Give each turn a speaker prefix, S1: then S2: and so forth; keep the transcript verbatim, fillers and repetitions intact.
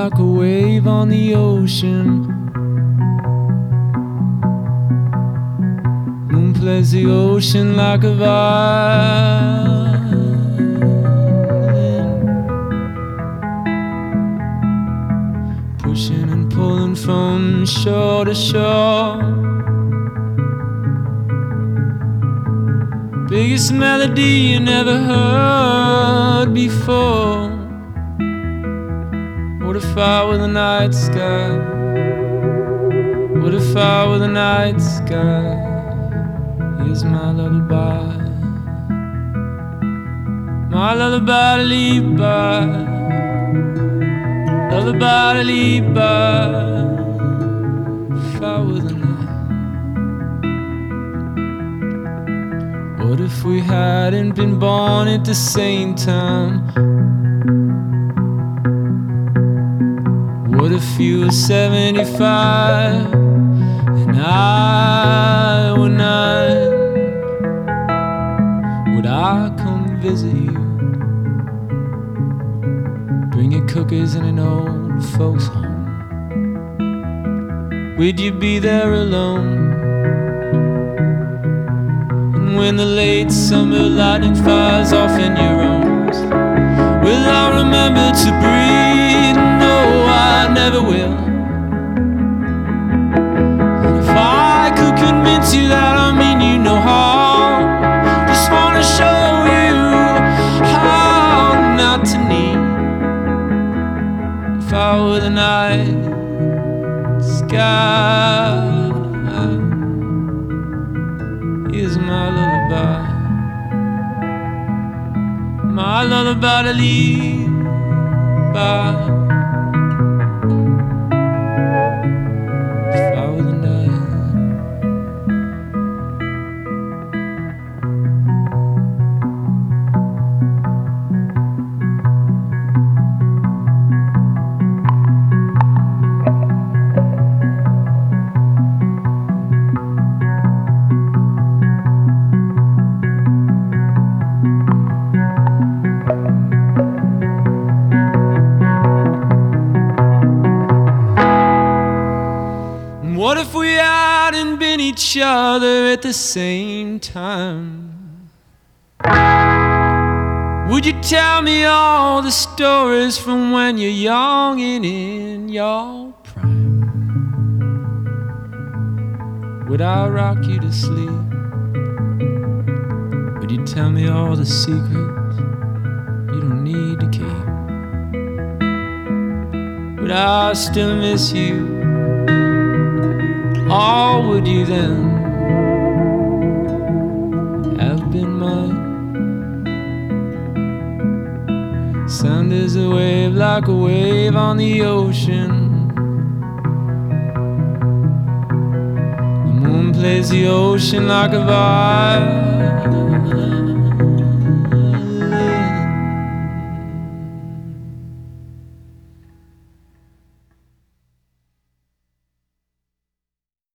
S1: like a wave on the ocean. Moon plays the ocean like a violin, pushing and pulling from shore to shore. Biggest melody you never heard before. What if I were the night sky? What if I were the night sky? Here's my lullaby, my lullaby to leave by, lullaby to leave by. If I were the night. What if we hadn't been born at the same time? What if you were seventy-five and I were nine? Would I come visit you? Bring you cookies in an old folks home? Would you be there alone? And when the late summer lightning fires off in your arms, will I remember to breathe? No, I never will. And if I could convince you that I mean you no harm, just wanna show you how not to need. If I were the night sky, here's my lullaby, my lullaby to leave by. If I were the night. What if we hadn't been each other at the same time? Would you tell me all the stories from when you're young and in your prime? Would I rock you to sleep? Would you tell me all the secrets you don't need to keep? Would I still miss you? Or would you then have been mine? Sound is a wave like a wave on the ocean. The moon plays the ocean like a violin,